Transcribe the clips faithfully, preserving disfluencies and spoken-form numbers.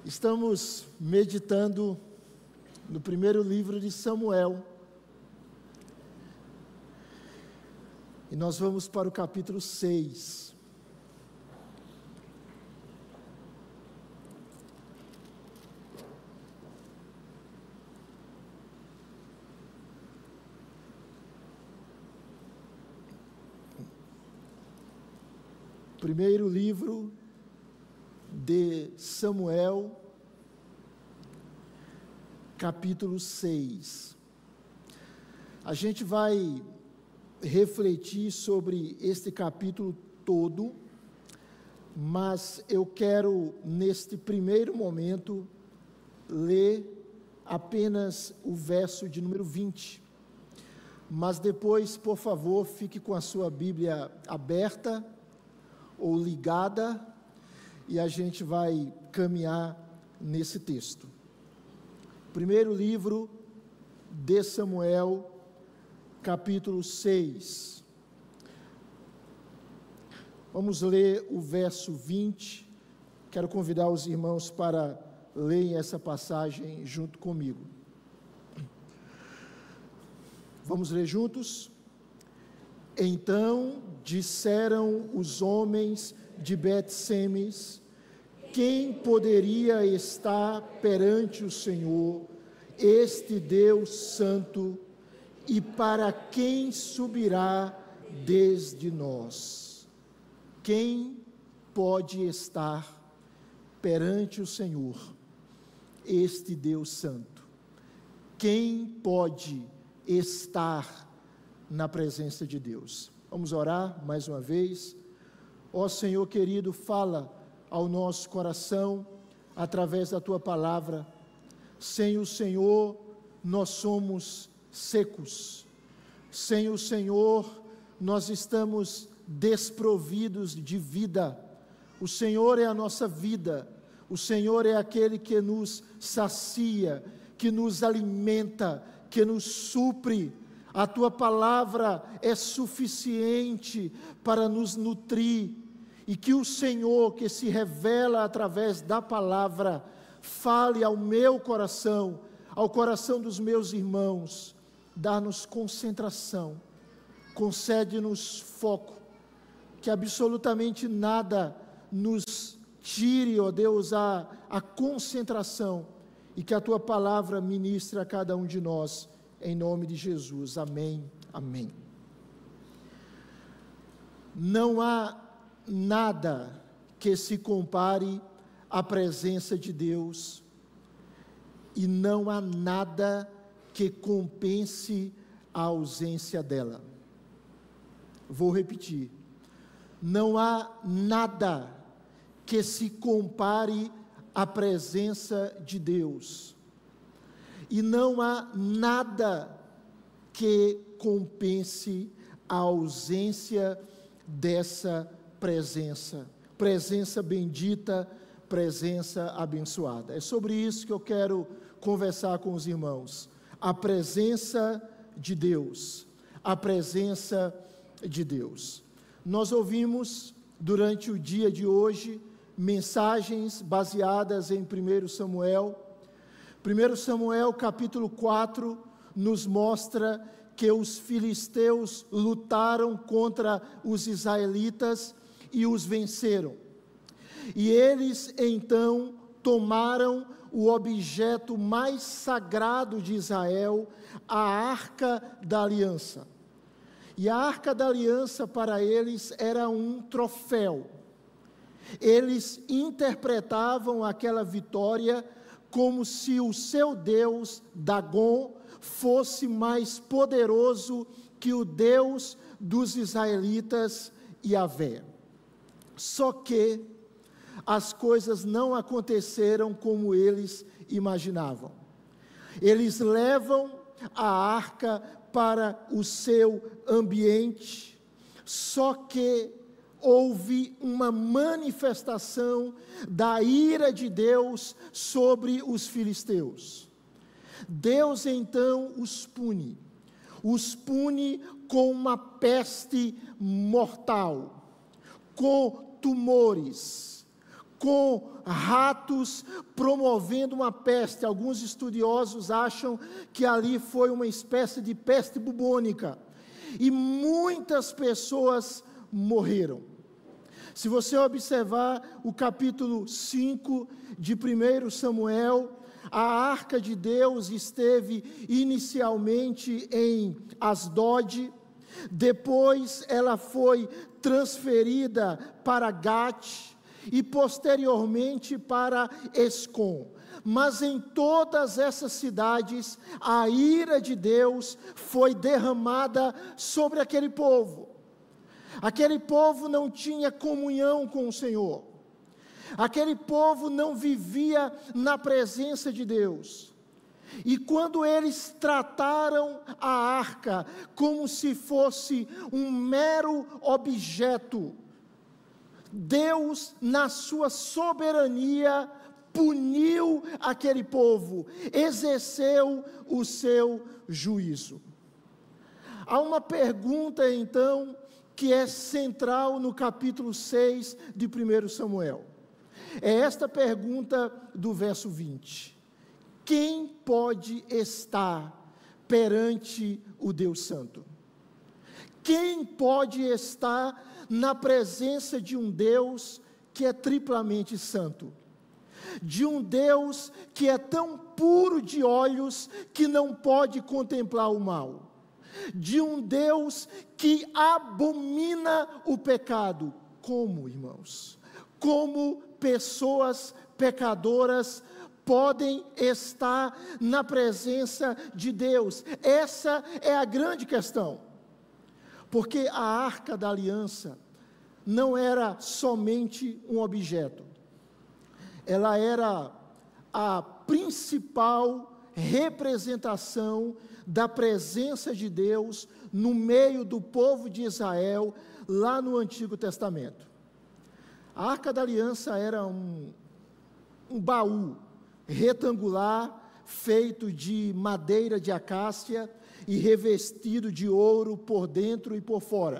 Estamos meditando no primeiro livro de Samuel. E nós vamos para o capítulo seis. Primeiro livro de Samuel, capítulo seis. A gente vai refletir sobre este capítulo todo, mas eu quero, neste primeiro momento, ler apenas o verso de número vinte. Mas depois, por favor, fique com a sua Bíblia aberta ou ligada, e a gente vai caminhar nesse texto. Primeiro livro de Samuel, capítulo seis. Vamos ler o verso vinte. Quero convidar os irmãos para lerem essa passagem junto comigo. Vamos ler juntos? Então disseram os homens de Bet-Semes: quem poderia estar perante o Senhor, este Deus santo, e para quem subirá desde nós? Quem pode estar perante o Senhor, este Deus santo? Quem pode estar na presença de Deus? Vamos orar mais uma vez. Ó Senhor querido, fala ao nosso coração através da Tua palavra. Sem o Senhor nós somos secos. Sem o Senhor nós estamos desprovidos de vida. O Senhor é a nossa vida. O Senhor é aquele que nos sacia, que nos alimenta, que nos supre. A Tua palavra é suficiente para nos nutrir, e que o Senhor, que se revela através da palavra, fale ao meu coração, ao coração dos meus irmãos. Dá-nos concentração, concede-nos foco, que absolutamente nada nos tire, ó Deus, a, a concentração, e que a Tua palavra ministre a cada um de nós, em nome de Jesus. Amém, amém. Não há nada que se compare à presença de Deus, e não há nada que compense a ausência dela. Vou repetir: não há nada que se compare à presença de Deus, e não há nada que compense a ausência dessa presença, presença bendita, presença abençoada. É sobre isso que eu quero conversar com os irmãos. A presença de Deus, a presença de Deus. Nós ouvimos durante o dia de hoje mensagens baseadas em primeiro Samuel. primeiro Samuel capítulo quatro nos mostra que os filisteus lutaram contra os israelitas e os venceram. E eles então tomaram o objeto mais sagrado de Israel, a Arca da Aliança. E a Arca da Aliança para eles era um troféu. Eles interpretavam aquela vitória como se o seu Deus, Dagon, fosse mais poderoso que o Deus dos israelitas, Yahvé. Só que as coisas não aconteceram como eles imaginavam. Eles levam a arca para o seu ambiente, só que houve uma manifestação da ira de Deus sobre os filisteus. Deus então os pune, os pune com uma peste mortal, com tumores, com ratos promovendo uma peste. Alguns estudiosos acham que ali foi uma espécie de peste bubônica, e muitas pessoas morreram. Se você observar o capítulo cinco de primeiro Samuel, a arca de Deus esteve inicialmente em Asdod, depois ela foi transferida para Gate e posteriormente para Escom. Mas em todas essas cidades, a ira de Deus foi derramada sobre aquele povo. Aquele povo não tinha comunhão com o Senhor. Aquele povo não vivia na presença de Deus. E quando eles trataram a arca como se fosse um mero objeto, Deus, na sua soberania, puniu aquele povo, exerceu o seu juízo. Há uma pergunta, então, que é central no capítulo seis de primeiro Samuel. É esta pergunta do verso vinte. Quem pode estar perante o Deus Santo? Quem pode estar na presença de um Deus que é triplamente santo? De um Deus que é tão puro de olhos que não pode contemplar o mal? De um Deus que abomina o pecado? Como, irmãos? Como pessoas pecadoras podem estar na presença de Deus? Essa é a grande questão. Porque a arca da aliança não era somente um objeto. Ela era a principal representação da presença de Deus no meio do povo de Israel, lá no Antigo Testamento. A arca da aliança era um, um baú retangular, feito de madeira de acácia e revestido de ouro por dentro e por fora.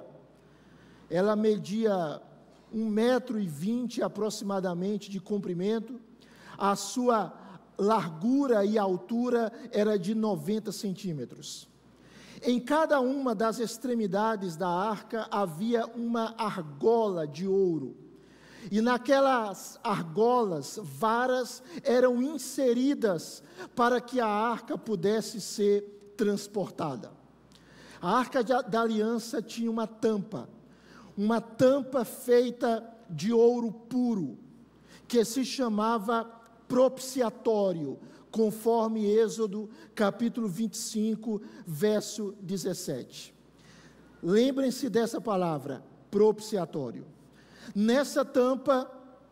Ela media um metro e vinte aproximadamente de comprimento, a sua largura e altura era de noventa centímetros. Em cada uma das extremidades da arca havia uma argola de ouro, e naquelas argolas, varas eram inseridas para que a arca pudesse ser transportada. A arca da aliança tinha uma tampa, uma tampa feita de ouro puro, que se chamava propiciatório, conforme Êxodo capítulo vinte e cinco, verso dezessete. Lembrem-se dessa palavra, propiciatório. Nessa tampa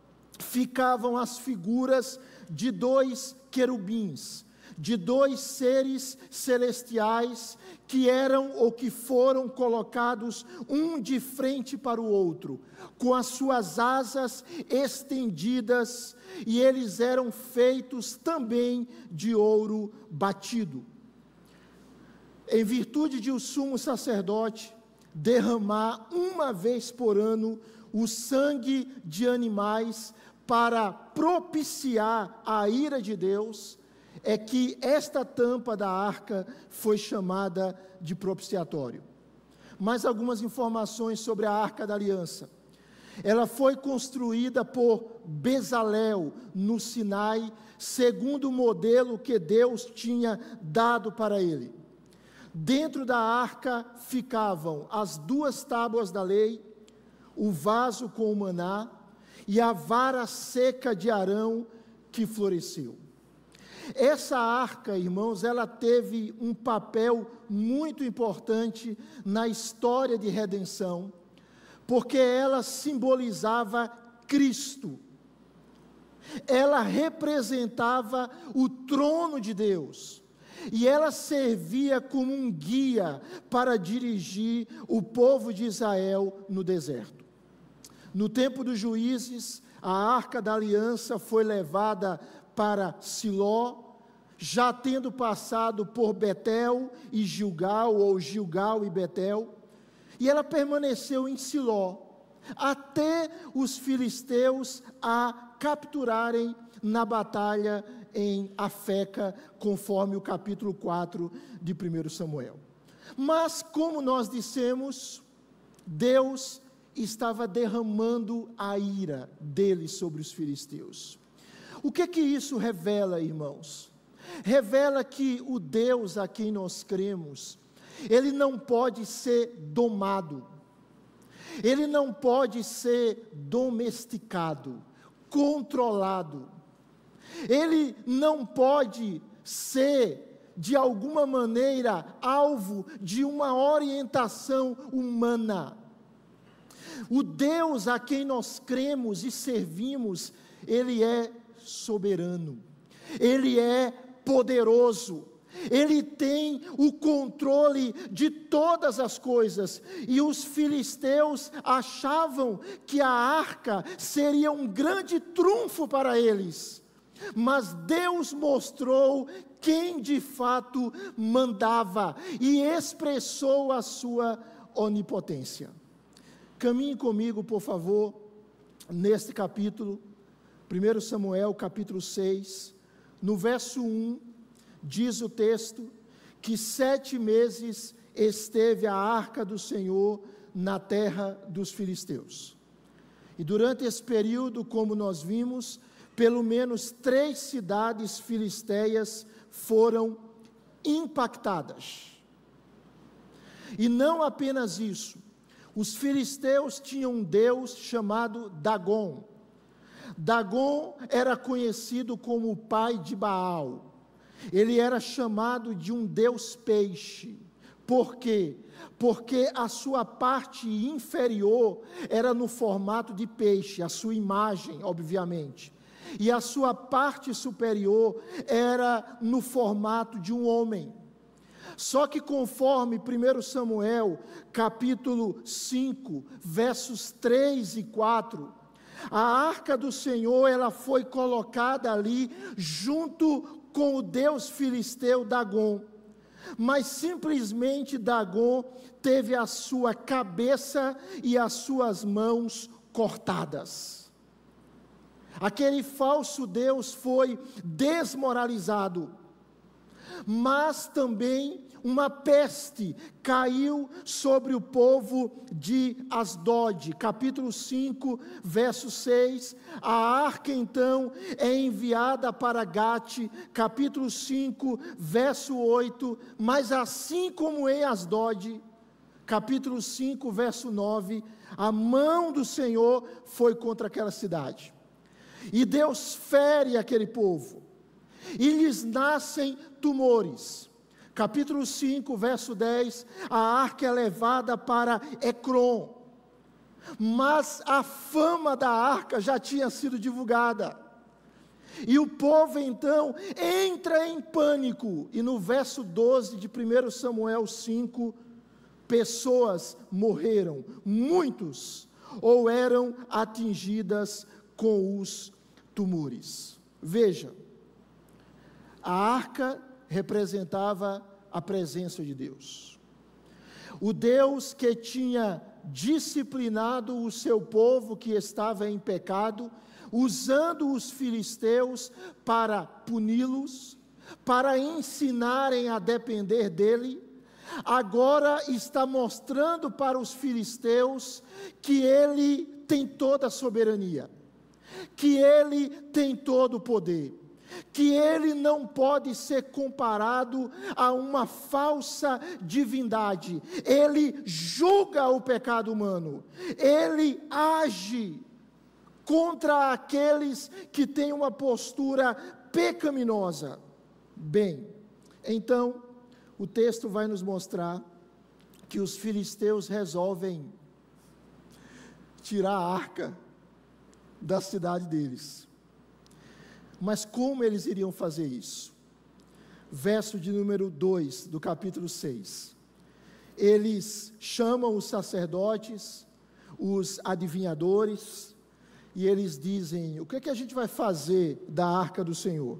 ficavam as figuras de dois querubins, de dois seres celestiais que eram ou que foram colocados um de frente para o outro, com as suas asas estendidas, e eles eram feitos também de ouro batido. Em virtude de o sumo sacerdote derramar uma vez por ano o sangue de animais para propiciar a ira de Deus, é que esta tampa da arca foi chamada de propiciatório. Mais algumas informações sobre a arca da aliança. Ela foi construída por Bezalel no Sinai, segundo o modelo que Deus tinha dado para ele. Dentro da arca ficavam as duas tábuas da lei, o vaso com o maná e a vara seca de Arão que floresceu. Essa arca, irmãos, ela teve um papel muito importante na história de redenção, porque ela simbolizava Cristo. Ela representava o trono de Deus, e ela servia como um guia para dirigir o povo de Israel no deserto. No tempo dos juízes, a arca da aliança foi levada para Siló, já tendo passado por Betel e Gilgal, ou Gilgal e Betel, e ela permaneceu em Siló, até os filisteus a capturarem na batalha em Afeca, conforme o capítulo quatro de primeiro Samuel. Mas, como nós dissemos, Deus estava derramando a ira dele sobre os filisteus. O que que isso revela, irmãos? Revela que o Deus a quem nós cremos, ele não pode ser domado, ele não pode ser domesticado, controlado, ele não pode ser, de alguma maneira, alvo de uma orientação humana. O Deus a quem nós cremos e servimos, ele é soberano, ele é poderoso, ele tem o controle de todas as coisas, e os filisteus achavam que a arca seria um grande trunfo para eles, mas Deus mostrou quem de fato mandava, e expressou a sua onipotência. Caminhe comigo, por favor, neste capítulo, primeiro Samuel, capítulo seis, no verso um, diz o texto, que sete meses esteve a arca do Senhor na terra dos filisteus. E durante esse período, como nós vimos, pelo menos três cidades filisteias foram impactadas. E não apenas isso, os filisteus tinham um deus chamado Dagon. Dagon era conhecido como o pai de Baal. Ele era chamado de um deus peixe. Por quê? Porque a sua parte inferior era no formato de peixe, a sua imagem, obviamente. E a sua parte superior era no formato de um homem. Só que conforme primeiro Samuel, capítulo cinco, versos três e quatro, a arca do Senhor, ela foi colocada ali junto com o deus filisteu Dagon, mas simplesmente Dagon teve a sua cabeça e as suas mãos cortadas. Aquele falso deus foi desmoralizado, mas também uma peste caiu sobre o povo de Asdod. Capítulo cinco, verso seis, a arca então é enviada para Gate. Capítulo cinco, verso oito, mas assim como em Asdod, capítulo cinco, verso nove, a mão do Senhor foi contra aquela cidade, e Deus fere aquele povo, e lhes nascem tumores. Capítulo cinco, verso dez, a arca é levada para Ecrom, mas a fama da arca já tinha sido divulgada, e o povo então entra em pânico, e no verso doze de primeiro Samuel cinco, pessoas morreram, muitos, ou eram atingidas com os tumores. Veja, a arca representava a presença de Deus. O Deus que tinha disciplinado o seu povo que estava em pecado, usando os filisteus para puni-los, para ensinarem a depender dele, agora está mostrando para os filisteus que ele tem toda a soberania, que ele tem todo o poder, que ele não pode ser comparado a uma falsa divindade. Ele julga o pecado humano, ele age contra aqueles que têm uma postura pecaminosa. Bem, então, o texto vai nos mostrar que os filisteus resolvem tirar a arca da cidade deles. Mas como eles iriam fazer isso? Verso de número dois do capítulo seis. Eles chamam os sacerdotes, os adivinhadores, e eles dizem: o que é que a gente vai fazer da arca do Senhor?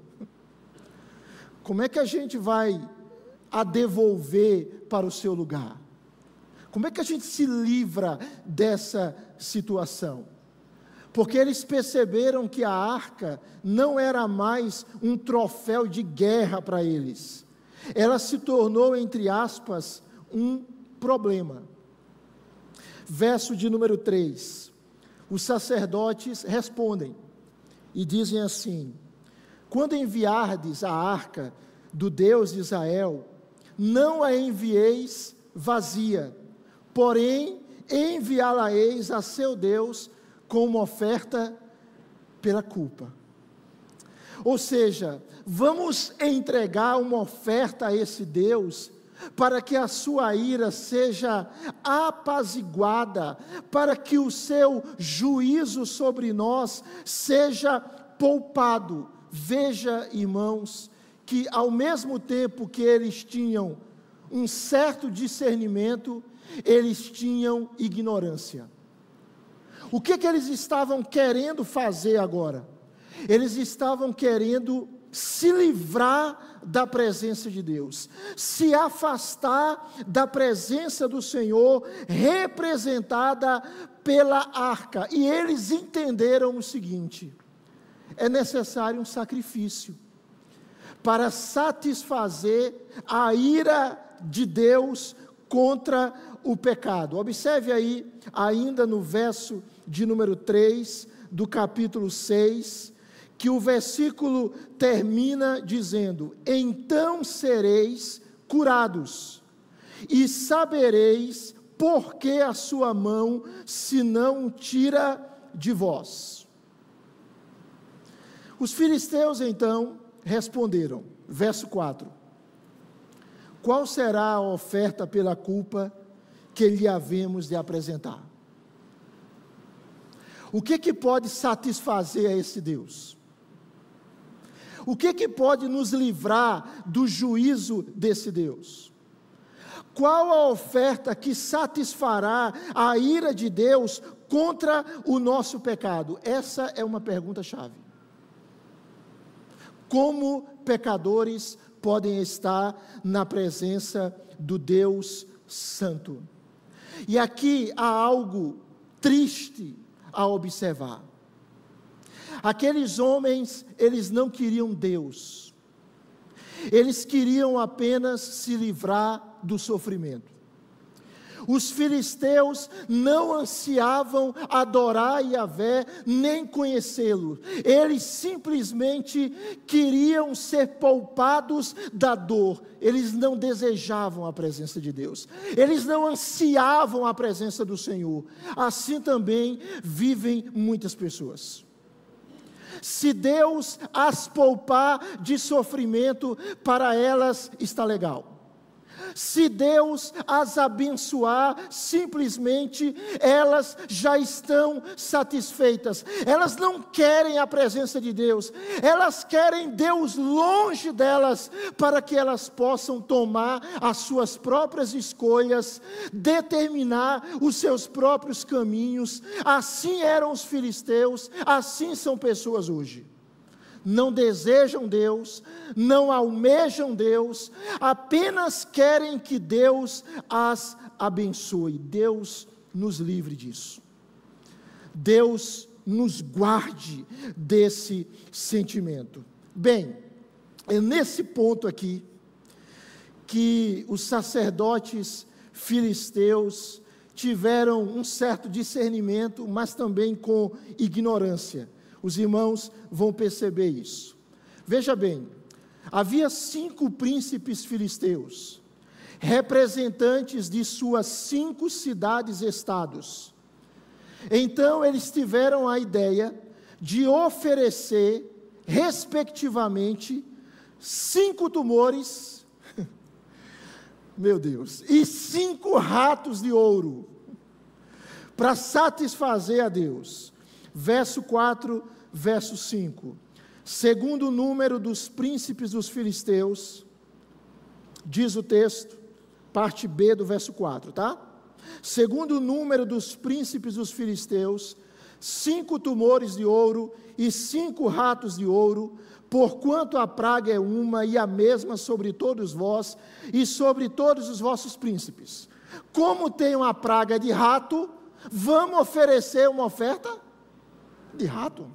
Como é que a gente vai a devolver para o seu lugar? Como é que a gente se livra dessa situação? porque eles perceberam que a arca não era mais um troféu de guerra para eles. Ela se tornou, entre aspas, um problema. Verso de número três. Os sacerdotes respondem e dizem assim: quando enviardes a arca do Deus de Israel, não a envieis vazia, porém enviá-la-eis a seu Deus com uma oferta pela culpa. Ou seja, vamos entregar uma oferta a esse Deus, para que a sua ira seja apaziguada, para que o seu juízo sobre nós seja poupado. Veja, irmãos, que ao mesmo tempo que eles tinham um certo discernimento, eles tinham ignorância. O que que eles estavam querendo fazer agora? Eles estavam querendo se livrar da presença de Deus, se afastar da presença do Senhor, representada pela arca. E eles entenderam o seguinte: é necessário um sacrifício para satisfazer a ira de Deus contra o pecado. Observe aí, ainda no verso de número três, do capítulo seis, que o versículo termina dizendo: então sereis curados, e sabereis por que a sua mão se não tira de vós. Os filisteus então responderam, verso quatro: qual será a oferta pela culpa que lhe havemos de apresentar? O que que pode satisfazer a esse Deus? O que que pode nos livrar do juízo desse Deus? Qual a oferta que satisfará a ira de Deus contra o nosso pecado? Essa é uma pergunta-chave. Como pecadores podem estar na presença do Deus Santo? E aqui há algo triste a observar. Aqueles homens, eles não queriam Deus, eles queriam apenas se livrar do sofrimento. Os filisteus não ansiavam adorar Yahvé, nem conhecê-lo, eles simplesmente queriam ser poupados da dor. Eles não desejavam a presença de Deus, eles não ansiavam a presença do Senhor. Assim também vivem muitas pessoas. Se Deus as poupar de sofrimento, para elas está legal. Se Deus as abençoar, simplesmente elas já estão satisfeitas. Elas não querem a presença de Deus, elas querem Deus longe delas, para que elas possam tomar as suas próprias escolhas, determinar os seus próprios caminhos. Assim eram os filisteus, assim são pessoas hoje. Não desejam Deus, não almejam Deus, apenas querem que Deus as abençoe. Deus nos livre disso. Deus nos guarde desse sentimento. Bem, é nesse ponto aqui que os sacerdotes filisteus tiveram um certo discernimento, mas também com ignorância. Os irmãos vão perceber isso. Veja bem, havia cinco príncipes filisteus, representantes de suas cinco cidades-estados. Então eles tiveram a ideia de oferecer, respectivamente, cinco tumores, meu Deus, e cinco ratos de ouro, para satisfazer a Deus. Verso quatro, verso cinco. Segundo o número dos príncipes dos filisteus, diz o texto, parte B do verso quatro, tá? Segundo o número dos príncipes dos filisteus, cinco tumores de ouro e cinco ratos de ouro, porquanto a praga é uma e a mesma sobre todos vós e sobre todos os vossos príncipes. Como tem uma praga de rato, vamos oferecer uma oferta? de rato.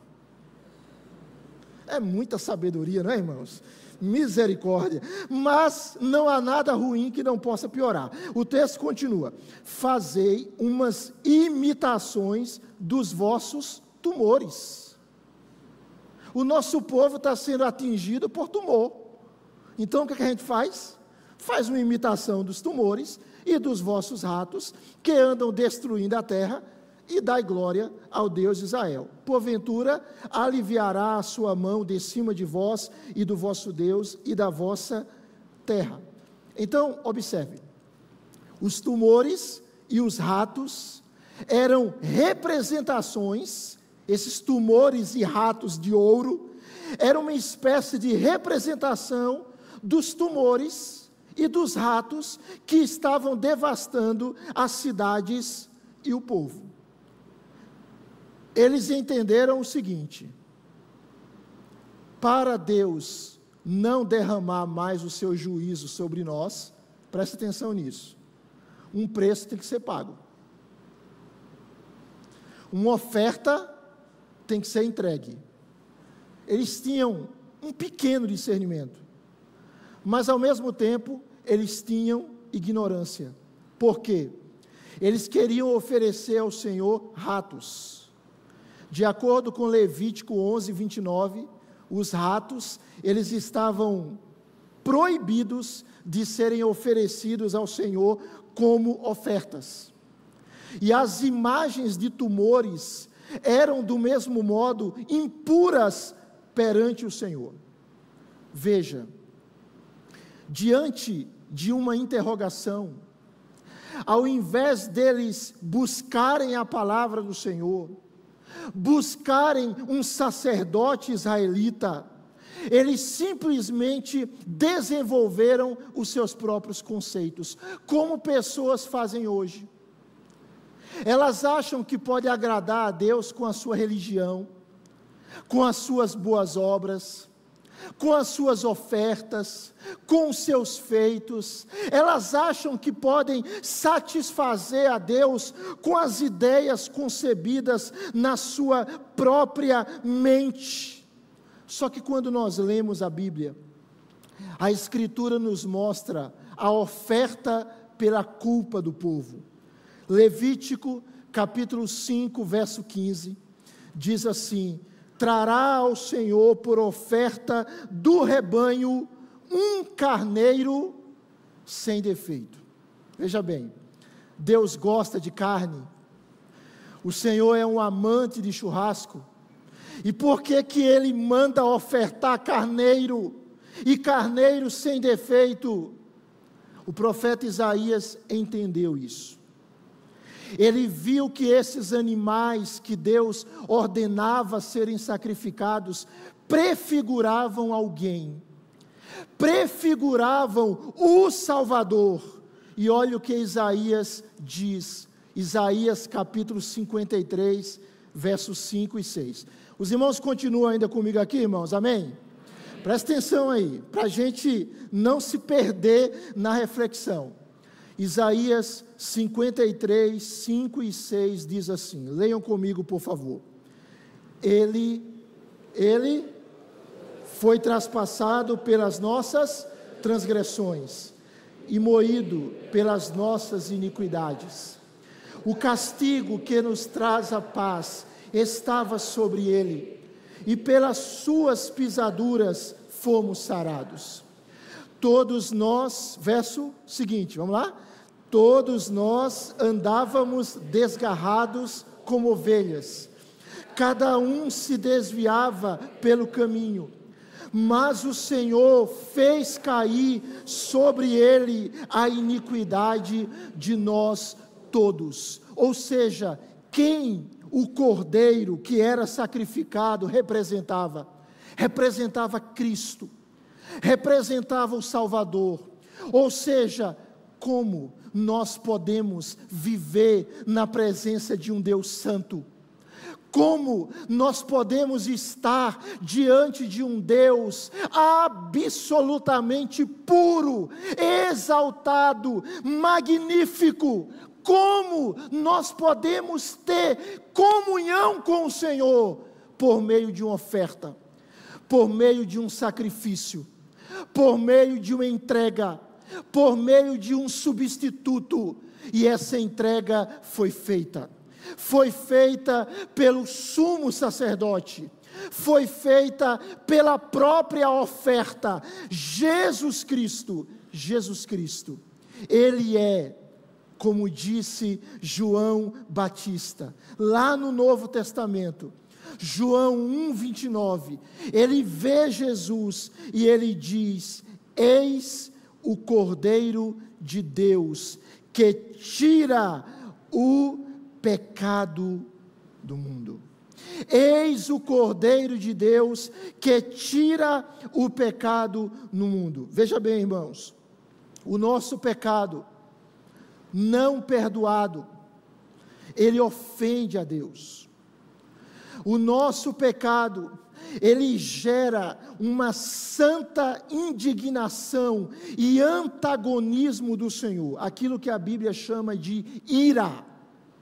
É muita sabedoria, não é, irmãos? Misericórdia. Mas não há nada ruim que não possa piorar. O texto continua: fazei umas imitações dos vossos tumores. O nosso povo está sendo atingido por tumor. Então o que, é que a gente faz? Faz uma imitação dos tumores e dos vossos ratos, que andam destruindo a terra, e dai glória ao Deus de Israel. Porventura, aliviará a sua mão de cima de vós e do vosso Deus e da vossa terra. Então, observe, os tumores e os ratos eram representações, esses tumores e ratos de ouro, eram uma espécie de representação dos tumores e dos ratos que estavam devastando as cidades e o povo. Eles entenderam o seguinte: para Deus não derramar mais o seu juízo sobre nós, preste atenção nisso, um preço tem que ser pago, uma oferta tem que ser entregue. Eles tinham um pequeno discernimento, mas ao mesmo tempo eles tinham ignorância. Por quê? Eles queriam oferecer ao Senhor ratos. De acordo com Levítico onze, vinte e nove, os ratos, eles estavam proibidos de serem oferecidos ao Senhor como ofertas. E as imagens de tumores eram, do mesmo modo, impuras perante o Senhor. Veja, diante de uma interrogação, ao invés deles buscarem a palavra do Senhor, buscarem um sacerdote israelita, eles simplesmente desenvolveram os seus próprios conceitos, como pessoas fazem hoje. Elas acham que pode agradar a Deus com a sua religião, com as suas boas obras, com as suas ofertas, com os seus feitos. Elas acham que podem satisfazer a Deus com as ideias concebidas na sua própria mente. Só que quando nós lemos a Bíblia, a Escritura nos mostra a oferta pela culpa do povo. Levítico capítulo cinco, verso quinze, diz assim: trará ao Senhor por oferta do rebanho um carneiro sem defeito. Veja bem, Deus gosta de carne, o Senhor é um amante de churrasco, e por que que Ele manda ofertar carneiro, e carneiro sem defeito? O profeta Isaías entendeu isso. Ele viu que esses animais que Deus ordenava serem sacrificados prefiguravam alguém, prefiguravam o Salvador. E olha o que Isaías diz, Isaías capítulo cinquenta e três, versos cinco e seis. Os irmãos continuam ainda comigo aqui, irmãos, amém? Presta atenção aí, para a gente não se perder na reflexão. Isaías cinquenta e três, cinco e seis diz assim, leiam comigo por favor. Ele, ele foi traspassado pelas nossas transgressões e moído pelas nossas iniquidades. O castigo que nos traz a paz estava sobre ele, e pelas suas pisaduras fomos sarados. Todos nós, verso seguinte, vamos lá? Todos nós andávamos desgarrados como ovelhas, cada um se desviava pelo caminho, mas o Senhor fez cair sobre ele a iniquidade de nós todos. Ou seja, quem o cordeiro que era sacrificado representava? Representava Cristo, representava o Salvador. Ou seja, como nós podemos viver na presença de um Deus santo? Como nós podemos estar diante de um Deus absolutamente puro, exaltado, magnífico? Como nós podemos ter comunhão com o Senhor por meio de uma oferta, por meio de um sacrifício, por meio de uma entrega, por meio de um substituto, e essa entrega foi feita. Foi feita pelo sumo sacerdote, foi feita pela própria oferta, Jesus Cristo, Jesus Cristo, Ele é, como disse João Batista, lá no Novo Testamento, João um, vinte e nove, ele vê Jesus e ele diz: eis o Cordeiro de Deus, que tira o pecado do mundo. Eis o Cordeiro de Deus que tira o pecado no mundo. Veja bem, irmãos, o nosso pecado não perdoado, ele ofende a Deus. O nosso pecado, ele gera uma santa indignação e antagonismo do Senhor, aquilo que a Bíblia chama de ira.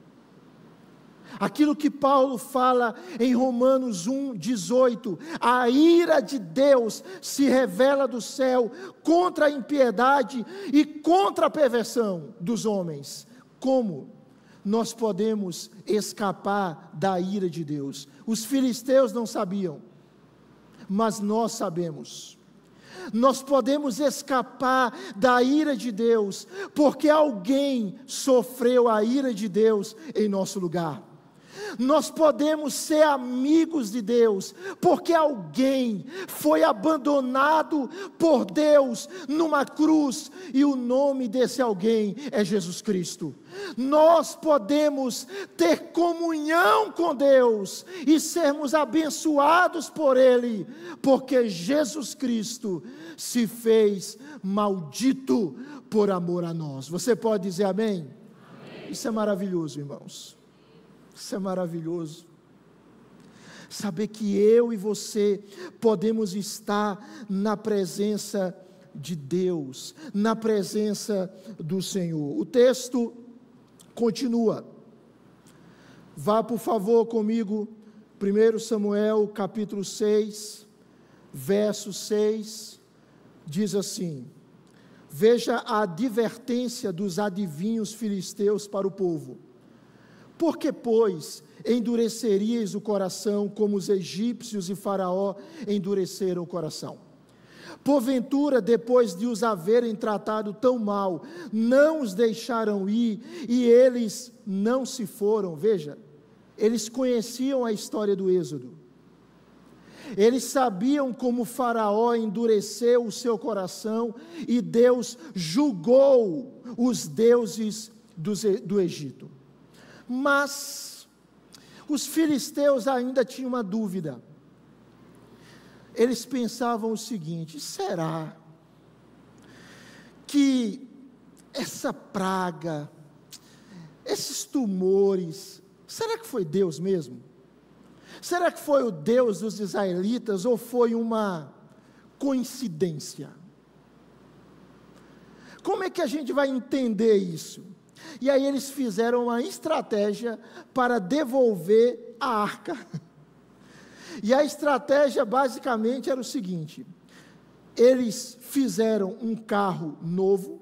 Aquilo que Paulo fala em Romanos um, dezoito, a ira de Deus se revela do céu contra a impiedade e contra a perversão dos homens. Como nós podemos escapar da ira de Deus? Os filisteus não sabiam, mas nós sabemos. Nós podemos escapar da ira de Deus, porque alguém sofreu a ira de Deus em nosso lugar. Nós podemos ser amigos de Deus, porque alguém foi abandonado por Deus numa cruz, e o nome desse alguém é Jesus Cristo. Nós podemos ter comunhão com Deus e sermos abençoados por Ele, porque Jesus Cristo se fez maldito por amor a nós. Você pode dizer amém? Amém. Isso é maravilhoso, irmãos. Isso é maravilhoso, saber que eu e você podemos estar na presença de Deus, na presença do Senhor. O texto continua, vá por favor comigo, primeiro Samuel capítulo seis, verso seis, diz assim: veja a advertência dos adivinhos filisteus para o povo. Por que, pois, endurecerias o coração como os egípcios e Faraó endureceram o coração? Porventura, depois de os haverem tratado tão mal, não os deixaram ir e eles não se foram? Veja, eles conheciam a história do Êxodo. Eles sabiam como Faraó endureceu o seu coração e Deus julgou os deuses do Egito. Mas os filisteus ainda tinham uma dúvida. Eles pensavam o seguinte: será que essa praga, esses tumores, será que foi Deus mesmo? Será que foi o Deus dos israelitas ou foi uma coincidência? Como é que a gente vai entender isso? E aí eles fizeram uma estratégia para devolver a arca. E a estratégia basicamente era o seguinte: eles fizeram um carro novo,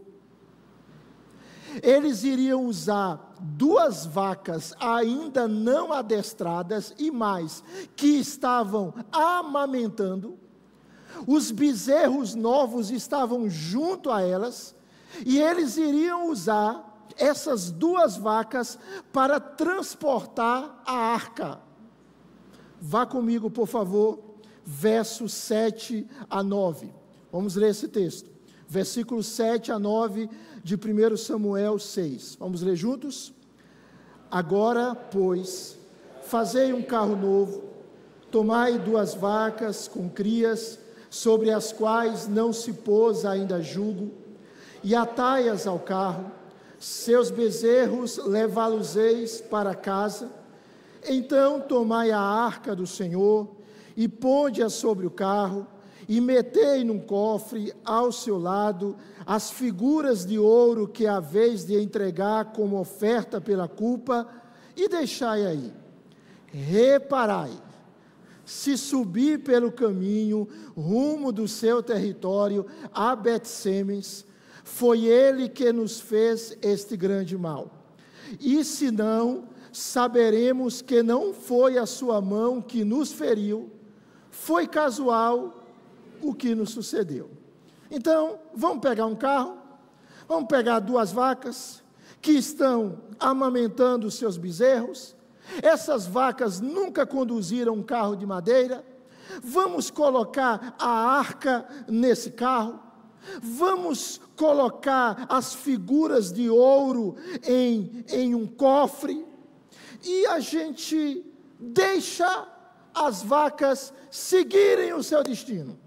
eles iriam usar duas vacas ainda não adestradas e mais, que estavam amamentando, os bezerros novos estavam junto a elas, e eles iriam usar essas duas vacas para transportar a arca. Vá comigo, por favor, versos sete a nove. Vamos ler esse texto. Versículos sete a nove de primeiro Samuel seis. Vamos ler juntos? Agora, pois, fazei um carro novo, tomai duas vacas com crias, sobre as quais não se pôs ainda jugo, e atai-as ao carro. Seus bezerros levá-los-eis para casa. Então tomai a arca do Senhor e ponde-a sobre o carro, e metei num cofre ao seu lado as figuras de ouro que haveis de entregar como oferta pela culpa, e deixai aí. Reparai, se subir pelo caminho, rumo do seu território, a Bet-Semes, foi ele que nos fez este grande mal. E se não, saberemos que não foi a sua mão que nos feriu, foi casual o que nos sucedeu. Então, vamos pegar um carro, vamos pegar duas vacas que estão amamentando os seus bezerros. Essas vacas nunca conduziram um carro de madeira. Vamos colocar a arca nesse carro. Vamos colocar as figuras de ouro em, em um cofre. E a gente deixa as vacas seguirem o seu destino.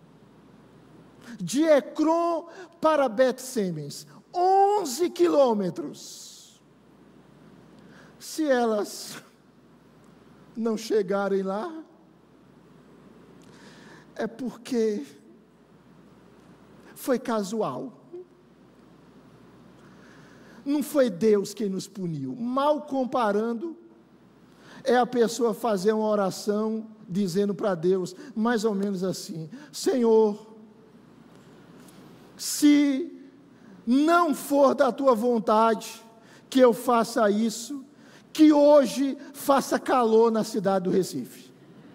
De Ecrom para Bet-Semes, onze quilômetros. Se elas não chegarem lá, é porque foi casual. Não foi Deus quem nos puniu. Mal comparando, é a pessoa fazer uma oração dizendo para Deus, mais ou menos assim: Senhor, se não for da tua vontade que eu faça isso, que hoje faça calor na cidade do Recife.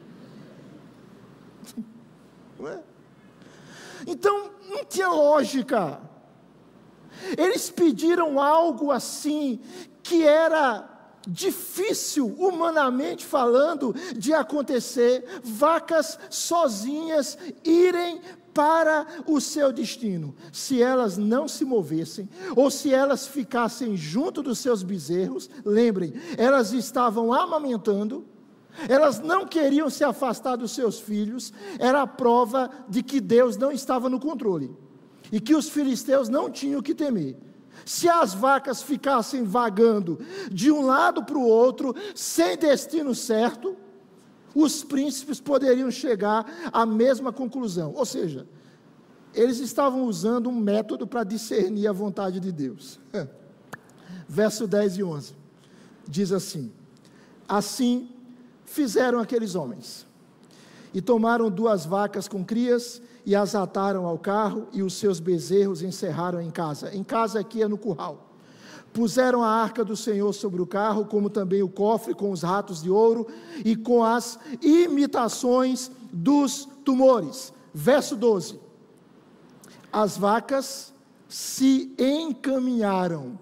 Não é? Então, não tinha lógica. Eles pediram algo assim, que era difícil, humanamente falando, de acontecer. Vacas sozinhas irem para o seu destino. Se elas não se movessem, ou se elas ficassem junto dos seus bezerros, lembrem, elas estavam amamentando, elas não queriam se afastar dos seus filhos, era a prova de que Deus não estava no controle, e que os filisteus não tinham o que temer. Se as vacas ficassem vagando de um lado para o outro, sem destino certo, os príncipes poderiam chegar à mesma conclusão. Ou seja, eles estavam usando um método para discernir a vontade de Deus. Verso dez e onze, diz assim: assim fizeram aqueles homens, e tomaram duas vacas com crias, e as ataram ao carro, e os seus bezerros encerraram em casa. Em casa aqui é no curral. Puseram a arca do Senhor sobre o carro, como também o cofre com os ratos de ouro e com as imitações dos tumores. Verso doze. As vacas se encaminharam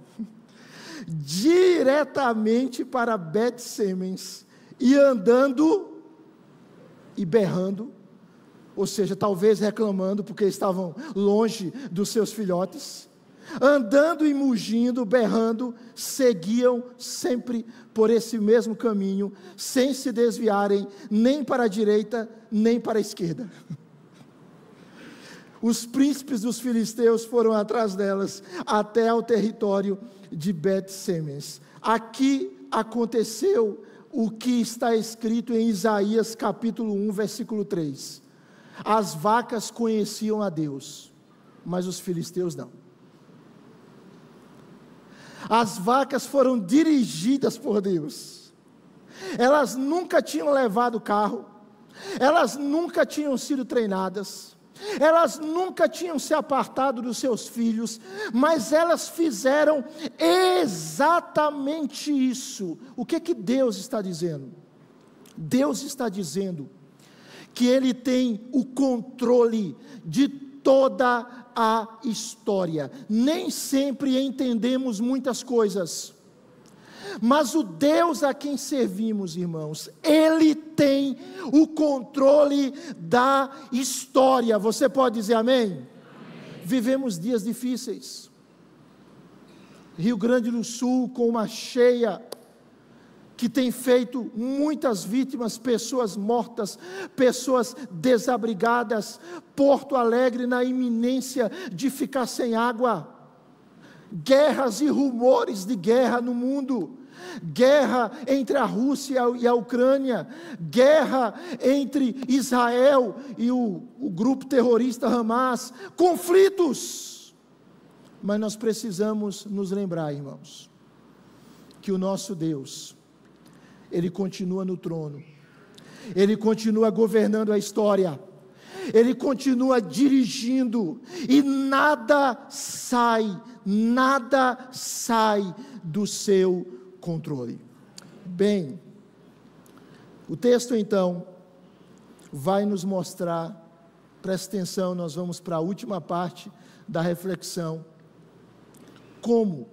diretamente para Bet-Semes e andando e berrando, ou seja, talvez reclamando porque estavam longe dos seus filhotes, andando e mugindo, berrando, seguiam sempre por esse mesmo caminho, sem se desviarem nem para a direita, nem para a esquerda. Os príncipes dos filisteus foram atrás delas, até ao território de Bet-Semes. Aqui aconteceu o que está escrito em Isaías capítulo um, versículo três. As vacas conheciam a Deus, mas os filisteus não. As vacas foram dirigidas por Deus. Elas nunca tinham levado carro, elas nunca tinham sido treinadas, elas nunca tinham se apartado dos seus filhos, mas elas fizeram exatamente isso. O que que Deus está dizendo? Deus está dizendo que Ele tem o controle de toda a história. Nem sempre entendemos muitas coisas, mas o Deus a quem servimos, irmãos, Ele tem o controle da história. Você pode dizer amém? Amém. Vivemos dias difíceis. Rio Grande do Sul com uma cheia que tem feito muitas vítimas, pessoas mortas, pessoas desabrigadas. Porto Alegre na iminência de ficar sem água. Guerras e rumores de guerra no mundo. Guerra entre a Rússia e a Ucrânia. Guerra entre Israel e o, o grupo terrorista Hamas. Conflitos. Mas nós precisamos nos lembrar, irmãos, que o nosso Deus, Ele continua no trono. Ele continua governando a história, Ele continua dirigindo, e nada sai, nada sai do seu controle. Bem, o texto então vai nos mostrar, presta atenção, nós vamos para a última parte da reflexão, como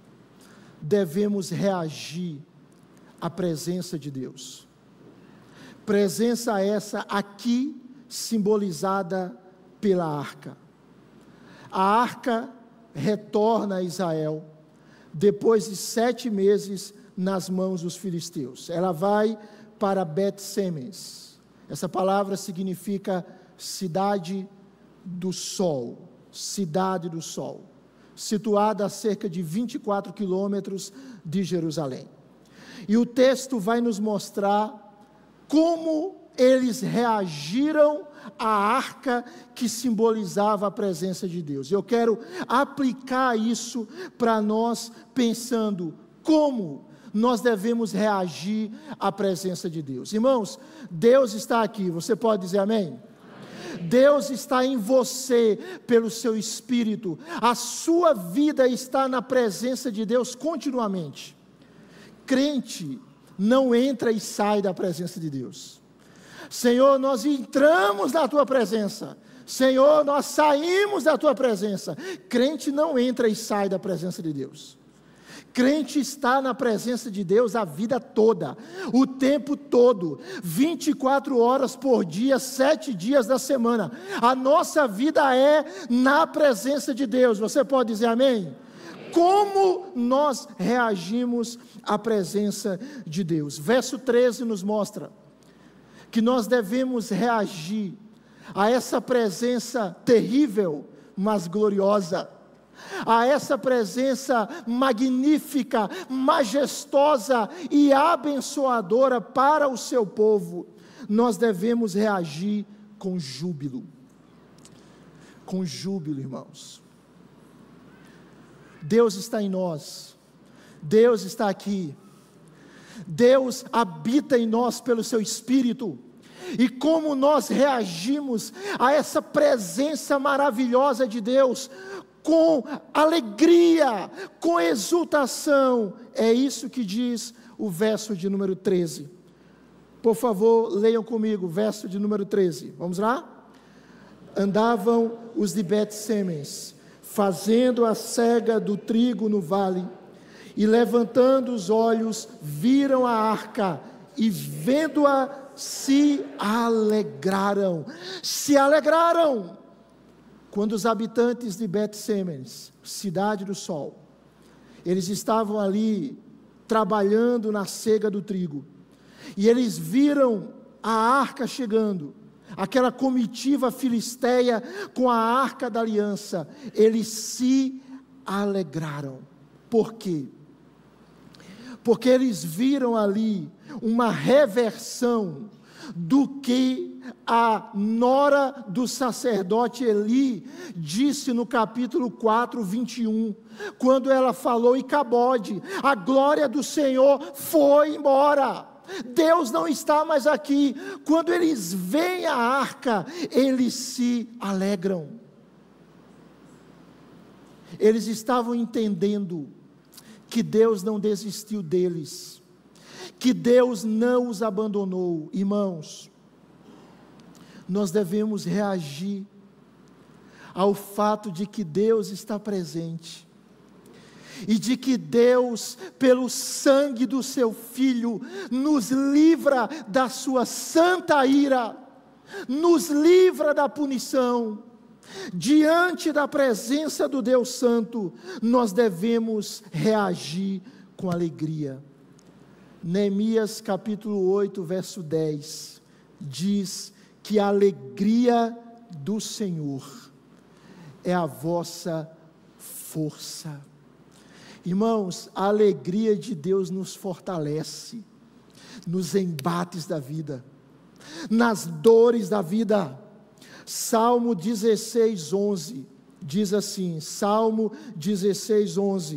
devemos reagir à presença de Deus. Presença essa aqui simbolizada pela arca. A arca retorna a Israel depois de sete meses nas mãos dos filisteus. Ela vai para Bet-Semes. Essa palavra significa cidade do sol, cidade do sol, situada a cerca de vinte e quatro quilômetros de Jerusalém. E o texto vai nos mostrar como eles reagiram à arca que simbolizava a presença de Deus. Eu quero aplicar isso para nós, pensando como nós devemos reagir à presença de Deus. Irmãos, Deus está aqui, você pode dizer amém? Deus está em você pelo seu Espírito, a sua vida está na presença de Deus continuamente. Crente não entra e sai da presença de Deus. Senhor, nós entramos na tua presença, Senhor, nós saímos da tua presença. Crente não entra e sai da presença de Deus. Crente está na presença de Deus a vida toda, o tempo todo, vinte e quatro horas por dia, sete dias da semana. A nossa vida é na presença de Deus. Você pode dizer amém? Como nós reagimos à presença de Deus? Verso treze nos mostra que nós devemos reagir a essa presença terrível, mas gloriosa, a essa presença magnífica, majestosa e abençoadora para o seu povo. Nós devemos reagir com júbilo, com júbilo, irmãos. Deus está em nós, Deus está aqui, Deus habita em nós pelo seu Espírito, e como nós reagimos a essa presença maravilhosa de Deus, com alegria, com exultação. É isso que diz o verso de número treze. Por favor, leiam comigo, verso de número treze. Vamos lá? Andavam os de Bet-Semes, fazendo a cega do trigo no vale, e levantando os olhos, viram a arca, e vendo-a, se alegraram. Se alegraram. Quando os habitantes de Bet-Semes, cidade do sol, eles estavam ali trabalhando na cega do trigo, e eles viram a arca chegando, aquela comitiva filisteia com a arca da aliança, eles se alegraram. Por quê? Porque eles viram ali uma reversão do que a nora do sacerdote Eli disse no capítulo quatro, vinte e um, quando ela falou: Icabode, a glória do Senhor foi embora, Deus não está mais aqui. Quando eles veem a arca, eles se alegram. Eles estavam entendendo que Deus não desistiu deles, que Deus não os abandonou. Irmãos, nós devemos reagir ao fato de que Deus está presente, e de que Deus, pelo sangue do seu Filho, nos livra da sua santa ira, nos livra da punição. Diante da presença do Deus Santo, nós devemos reagir com alegria. Neemias capítulo oito, verso dez, diz que a alegria do Senhor é a vossa força. Irmãos, a alegria de Deus nos fortalece, nos embates da vida, nas dores da vida. Salmo dezesseis, onze, diz assim, Salmo dezesseis, onze,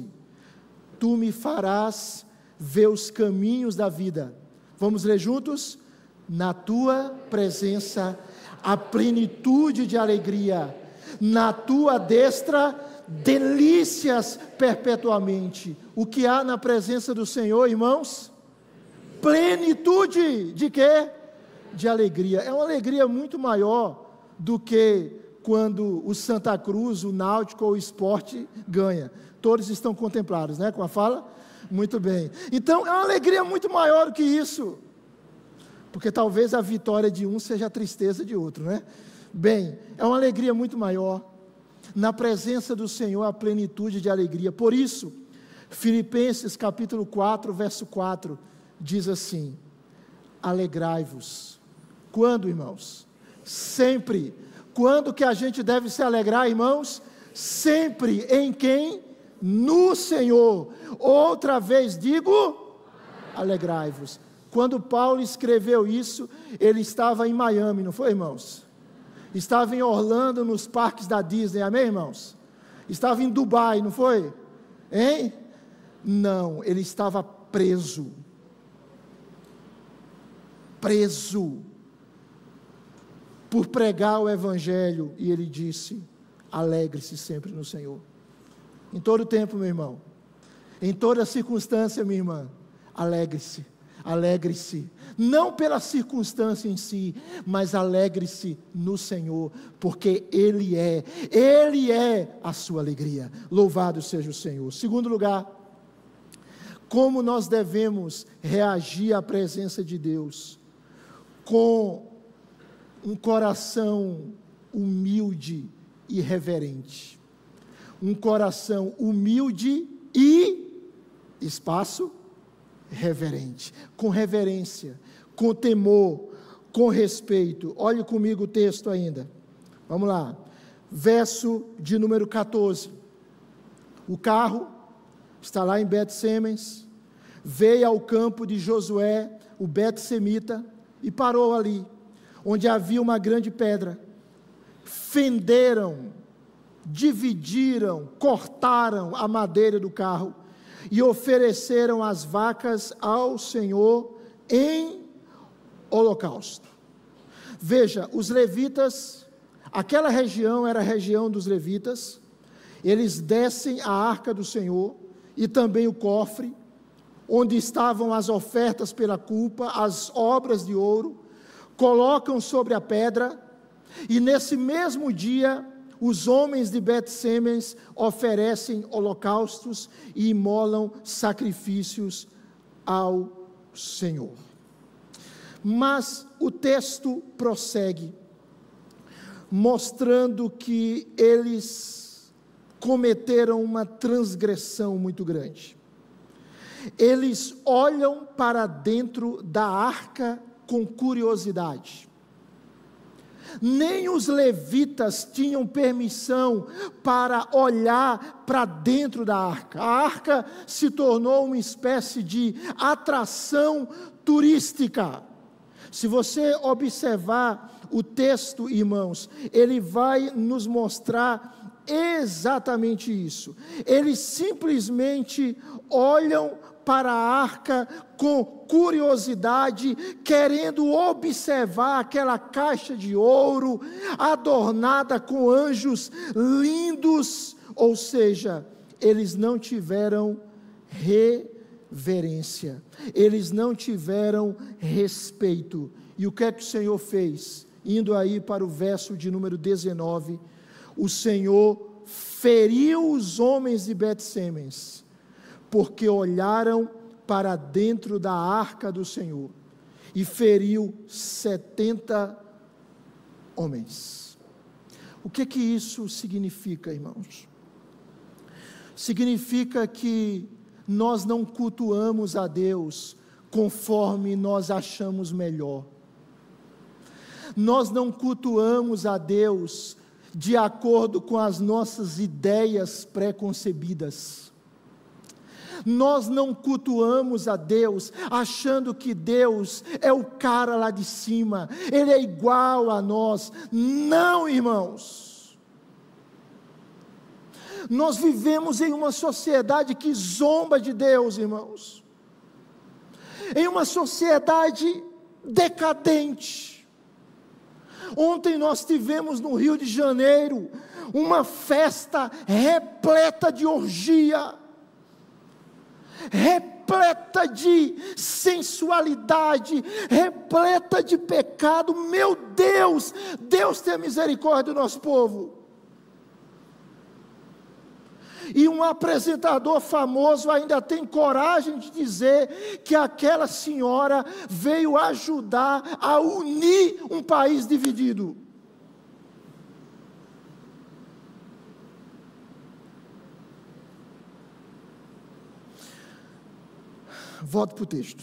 tu me farás ver os caminhos da vida. Vamos ler juntos? Na tua presença a plenitude de alegria, na tua destra delícias perpetuamente. O que há na presença do Senhor, irmãos? Plenitude de quê? De alegria. É uma alegria muito maior do que quando o Santa Cruz, o Náutico ou o Sport ganha. Todos estão contemplados, né, com a fala? Muito bem. Então, é uma alegria muito maior do que isso. Porque talvez a vitória de um seja a tristeza de outro, né? Bem, é uma alegria muito maior. Na presença do Senhor, a plenitude de alegria. Por isso, Filipenses capítulo quatro, verso quatro, diz assim: alegrai-vos. Quando, irmãos? Sempre. Quando que a gente deve se alegrar, irmãos? Sempre. Em quem? No Senhor. Outra vez digo, alegrai-vos. Quando Paulo escreveu isso, ele estava em Miami, não foi, irmãos? Estava em Orlando, nos parques da Disney, amém, irmãos? Estava em Dubai, não foi? Hein? Não, ele estava preso. Preso. Por pregar o Evangelho, e ele disse: alegre-se sempre no Senhor. Em todo tempo, meu irmão, em toda circunstância, minha irmã, alegre-se, alegre-se, não pela circunstância em si, mas alegre-se no Senhor, porque Ele é, Ele é a sua alegria. Louvado seja o Senhor. Segundo lugar, como nós devemos reagir à presença de Deus? Com um coração humilde e reverente. Um coração humilde e, espaço, reverente. Com reverência, com temor, com respeito. Olhe comigo o texto ainda. Vamos lá. Verso de número catorze. O carro está lá em Bet-Semens, veio ao campo de Josué, o Bet-Semita, e parou ali, onde havia uma grande pedra. Fenderam, dividiram, cortaram a madeira do carro e ofereceram as vacas ao Senhor em holocausto. Veja, os levitas, aquela região era a região dos levitas, eles descem a arca do Senhor e também o cofre, onde estavam as ofertas pela culpa, as obras de ouro, colocam sobre a pedra, e nesse mesmo dia, os homens de Bet-Semens oferecem holocaustos e imolam sacrifícios ao Senhor. Mas o texto prossegue, mostrando que eles cometeram uma transgressão muito grande. Eles olham para dentro da arca com curiosidade. Nem os levitas tinham permissão para olhar para dentro da arca. A arca se tornou uma espécie de atração turística. Se você observar o texto, irmãos, ele vai nos mostrar exatamente isso. Eles simplesmente olham para a arca com curiosidade, querendo observar aquela caixa de ouro, adornada com anjos lindos, ou seja, eles não tiveram reverência, eles não tiveram respeito. E o que é que o Senhor fez? Indo aí para o verso de número dezenove, o Senhor feriu os homens de Bet-Semens, porque olharam para dentro da arca do Senhor, e feriu setenta homens. O que que isso significa, irmãos? Significa que nós não cultuamos a Deus conforme nós achamos melhor. Nós não cultuamos a Deus de acordo com as nossas ideias pré-concebidas. Nós não cultuamos a Deus achando que Deus é o cara lá de cima, Ele é igual a nós. Não, irmãos. Nós vivemos em uma sociedade que zomba de Deus, irmãos. Em uma sociedade decadente. Ontem nós tivemos no Rio de Janeiro uma festa repleta de orgia, repleta de sensualidade, repleta de pecado. Meu Deus, Deus tenha misericórdia do nosso povo. E um apresentador famoso ainda tem coragem de dizer que aquela senhora veio ajudar a unir um país dividido. Volto para o texto.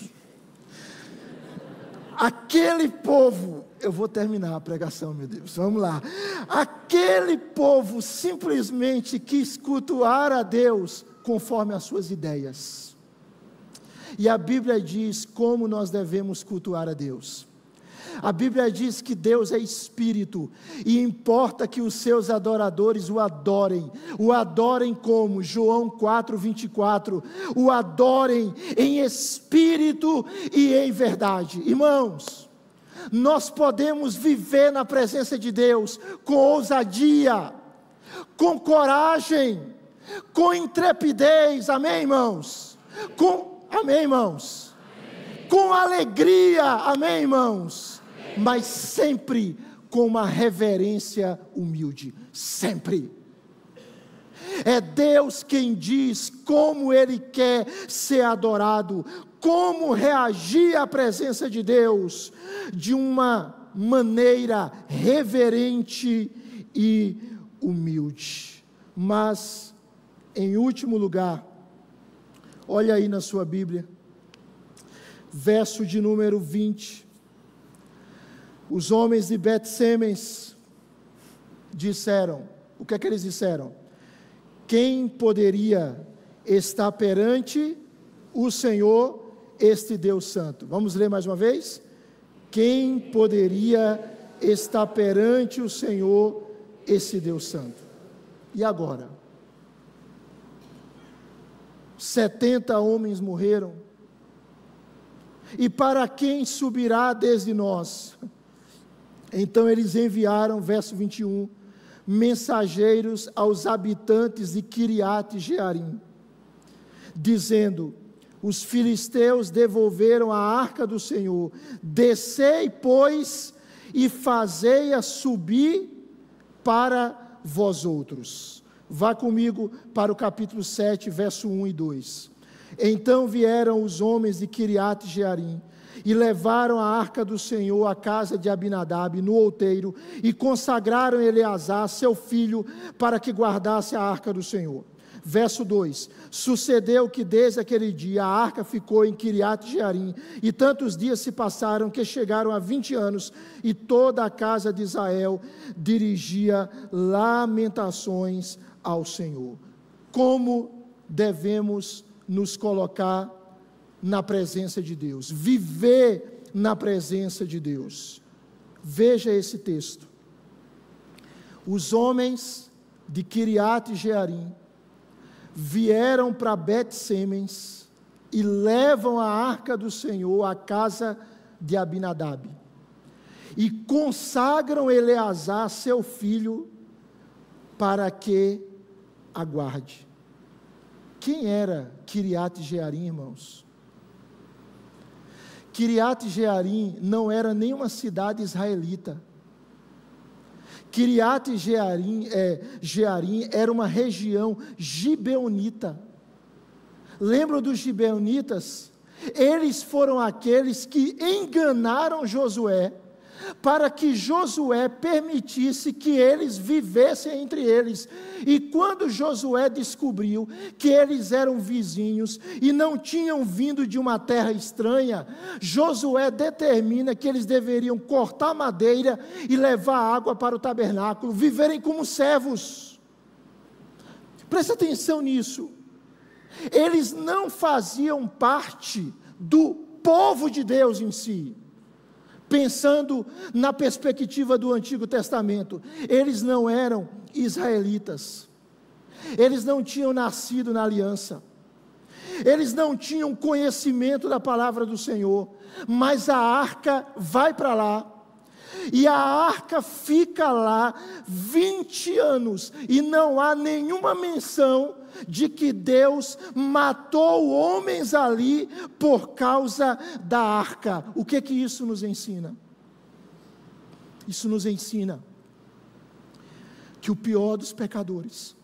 Aquele povo, eu vou terminar a pregação, meu Deus, vamos lá. Aquele povo simplesmente quis cultuar a Deus conforme as suas ideias. E a Bíblia diz como nós devemos cultuar a Deus. A Bíblia diz que Deus é espírito, e importa que os seus adoradores o adorem. O adorem como? João quatro, vinte e quatro. O adorem em espírito e em verdade. Irmãos, nós podemos viver na presença de Deus com ousadia, com coragem, com intrepidez. Amém, irmãos? Com, amém, irmãos? Amém. Com alegria. Amém, irmãos? Mas sempre com uma reverência humilde, sempre. É Deus quem diz como Ele quer ser adorado, como reagir à presença de Deus, de uma maneira reverente e humilde. Mas, em último lugar, olha aí na sua Bíblia, verso de número vinte. Os homens de Bet-Semes disseram, o que é que eles disseram? Quem poderia estar perante o Senhor, este Deus Santo? Vamos ler mais uma vez? Quem poderia estar perante o Senhor, esse Deus Santo? E agora? setenta homens morreram. E para quem subirá desde nós? Então eles enviaram, verso vinte e um, mensageiros aos habitantes de Quiriate Jearim, dizendo: os filisteus devolveram a arca do Senhor, descei, pois, e fazei-a subir para vós outros. Vá comigo para o capítulo sete, verso um e dois. Então vieram os homens de Quiriate Jearim, e levaram a arca do Senhor à casa de Abinadab, no outeiro, e consagraram Eleazar, seu filho, para que guardasse a arca do Senhor. Verso dois, sucedeu que desde aquele dia a arca ficou em Quiriate Jearim, e tantos dias se passaram que chegaram a vinte anos, e toda a casa de Israel dirigia lamentações ao Senhor. Como devemos nos colocar na presença de Deus, viver na presença de Deus? Veja esse texto. Os homens de Quiriate Jearim vieram para Bet-Semes e levam a arca do Senhor à casa de Abinadab, e consagram Eleazar, seu filho, para que aguarde. Quem era Quiriate Jearim, irmãos? Quiriate Jearim não era nenhuma cidade israelita. Quiriate Jearim, é, Jearim era uma região gibeonita. Lembram dos gibeonitas? Eles foram aqueles que enganaram Josué, para que Josué permitisse que eles vivessem entre eles. E quando Josué descobriu que eles eram vizinhos e não tinham vindo de uma terra estranha, Josué determina que eles deveriam cortar madeira e levar água para o tabernáculo, viverem como servos. Presta atenção nisso. Eles não faziam parte do povo de Deus em si. Pensando na perspectiva do Antigo Testamento, eles não eram israelitas, eles não tinham nascido na aliança, eles não tinham conhecimento da palavra do Senhor, mas a arca vai para lá, e a arca fica lá vinte anos, e não há nenhuma menção de que Deus matou homens ali por causa da arca. O que que isso nos ensina? Isso nos ensina que o pior dos pecadores,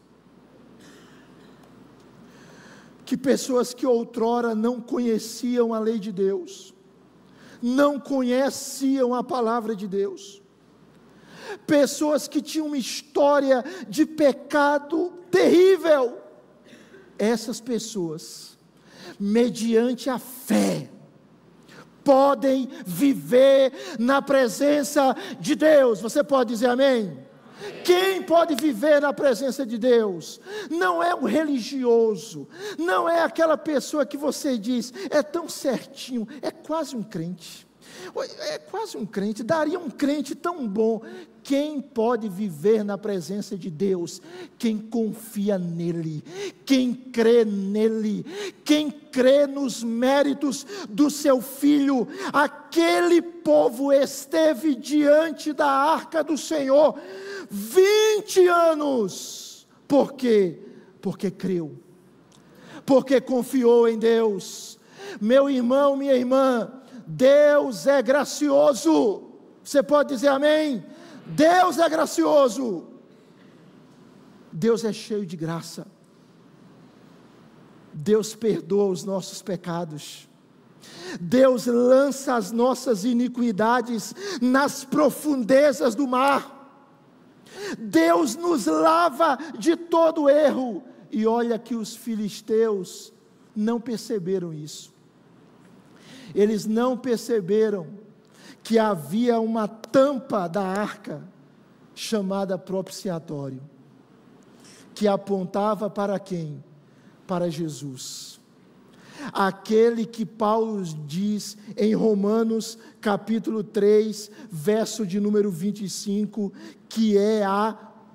que pessoas que outrora não conheciam a lei de Deus, não conheciam a palavra de Deus, pessoas que tinham uma história de pecado terrível, essas pessoas, mediante a fé, podem viver na presença de Deus. Você pode dizer amém? Quem pode viver na presença de Deus? Não é um religioso, não é aquela pessoa que você diz, é tão certinho, é quase um crente, é quase um crente, daria um crente tão bom. Quem pode viver na presença de Deus? Quem confia nele, quem crê nele, quem crê nos méritos do seu Filho. Aquele povo esteve diante da arca do Senhor vinte anos. Por quê? Porque creu, porque confiou em Deus. Meu irmão, minha irmã, Deus é gracioso. Você pode dizer amém? Deus é gracioso, Deus é cheio de graça, Deus perdoa os nossos pecados, Deus lança as nossas iniquidades nas profundezas do mar, Deus nos lava de todo erro. E olha que os filisteus não perceberam isso, eles não perceberam que havia uma tampa da arca, chamada propiciatório, que apontava para quem? Para Jesus, aquele que Paulo diz em Romanos capítulo três, verso de número vinte e cinco, que é a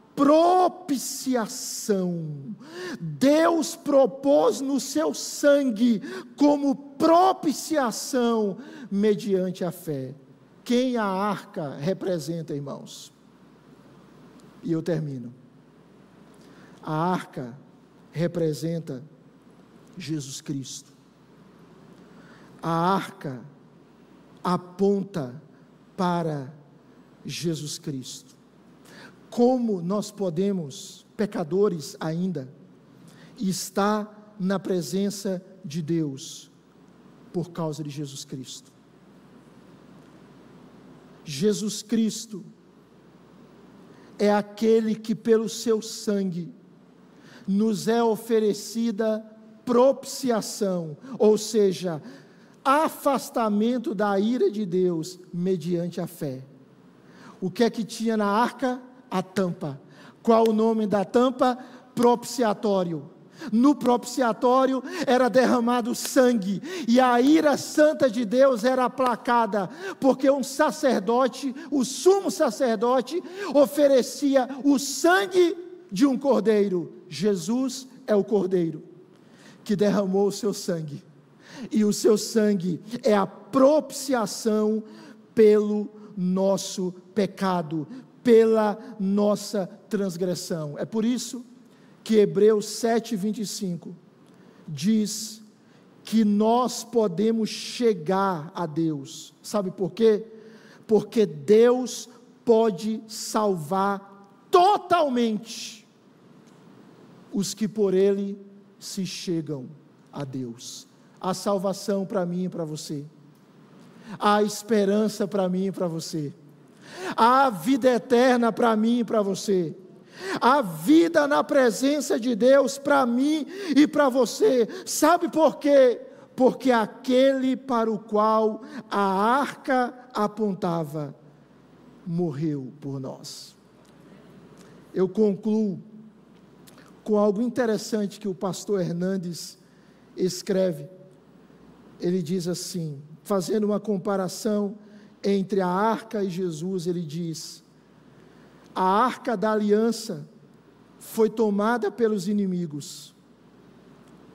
propiciação. Deus propôs no seu sangue como propiciação mediante a fé. Quem a arca representa, irmãos? E eu termino. A arca representa Jesus Cristo. A arca aponta para Jesus Cristo. Como nós podemos, pecadores ainda, estar na presença de Deus? Por causa de Jesus Cristo. Jesus Cristo é aquele que pelo seu sangue nos é oferecida propiciação, ou seja, afastamento da ira de Deus mediante a fé. O que é que tinha na arca? A tampa. Qual o nome da tampa? Propiciatório. No propiciatório era derramado sangue, e a ira santa de Deus era aplacada, porque um sacerdote, o sumo sacerdote, oferecia o sangue de um cordeiro. Jesus é o cordeiro que derramou o seu sangue, e o seu sangue é a propiciação pelo nosso pecado, pela nossa transgressão. É por isso que Hebreus sete, vinte e cinco diz que nós podemos chegar a Deus. Sabe por quê? Porque Deus pode salvar totalmente os que por Ele se chegam a Deus. Há salvação para mim e para você, há esperança para mim e para você, há vida eterna para mim e para você, a vida na presença de Deus para mim e para você. Sabe por quê? Porque aquele para o qual a arca apontava morreu por nós. Eu concluo com algo interessante que o pastor Hernandes escreve. Ele diz assim, fazendo uma comparação entre a arca e Jesus, ele diz: a arca da aliança foi tomada pelos inimigos,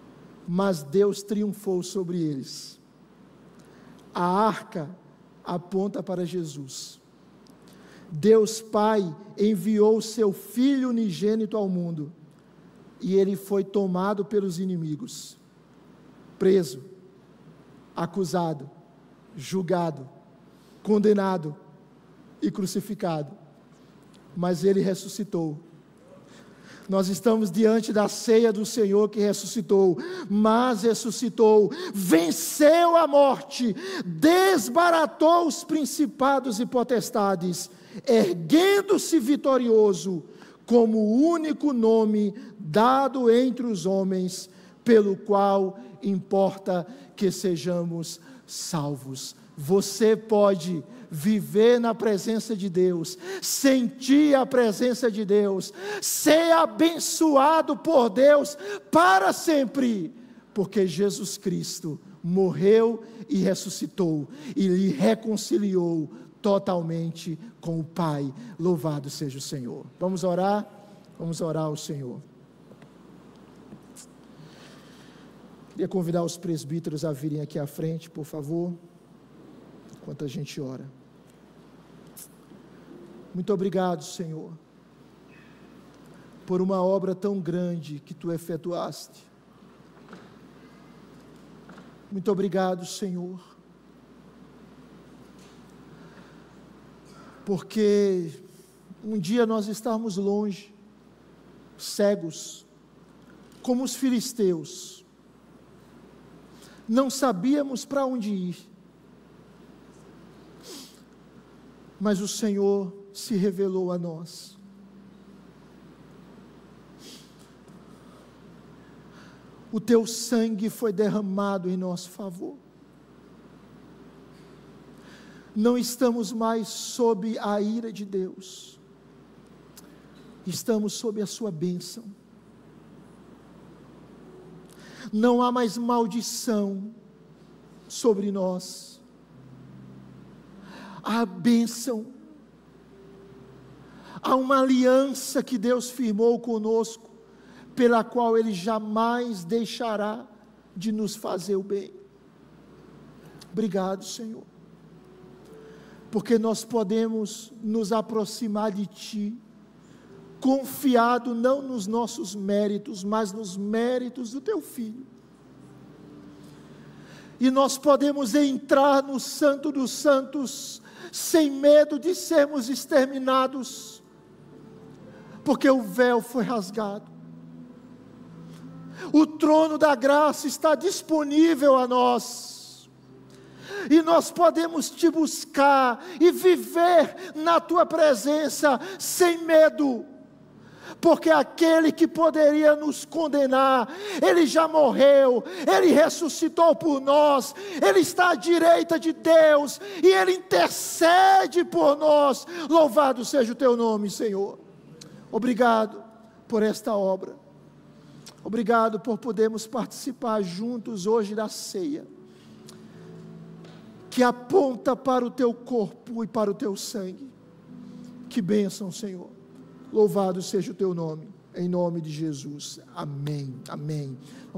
mas Deus triunfou sobre eles. A arca aponta para Jesus. Deus Pai enviou seu Filho unigênito ao mundo, e ele foi tomado pelos inimigos, preso, acusado, julgado, condenado e crucificado, mas ele ressuscitou. Nós estamos diante da ceia do Senhor que ressuscitou, mas ressuscitou, venceu a morte, desbaratou os principados e potestades, erguendo-se vitorioso, como o único nome dado entre os homens, pelo qual importa que sejamos salvos. Você pode viver na presença de Deus, sentir a presença de Deus, ser abençoado por Deus para sempre, porque Jesus Cristo morreu e ressuscitou, e lhe reconciliou totalmente com o Pai. Louvado seja o Senhor. Vamos orar? Vamos orar ao Senhor. Queria convidar os presbíteros a virem aqui à frente, por favor, enquanto a gente ora. Muito obrigado, Senhor, por uma obra tão grande que Tu efetuaste. Muito obrigado, Senhor, porque um dia nós estávamos longe, cegos, como os filisteus, não sabíamos para onde ir, mas o Senhor se revelou a nós. O Teu sangue foi derramado em nosso favor. Não estamos mais sob a ira de Deus, estamos sob a Sua bênção. Não há mais maldição sobre nós. Há bênção. Há uma aliança que Deus firmou conosco, pela qual Ele jamais deixará de nos fazer o bem. Obrigado, Senhor, porque nós podemos nos aproximar de Ti, confiado não nos nossos méritos, mas nos méritos do Teu Filho. E nós podemos entrar no Santo dos Santos, sem medo de sermos exterminados, porque o véu foi rasgado. O trono da graça está disponível a nós, e nós podemos Te buscar e viver na Tua presença sem medo, porque aquele que poderia nos condenar, Ele já morreu, Ele ressuscitou por nós, Ele está à direita de Deus, e Ele intercede por nós. Louvado seja o Teu nome, Senhor. Obrigado por esta obra, obrigado por podermos participar juntos hoje da ceia, que aponta para o Teu corpo e para o Teu sangue. Que bênção, Senhor. Louvado seja o Teu nome, em nome de Jesus. Amém, amém.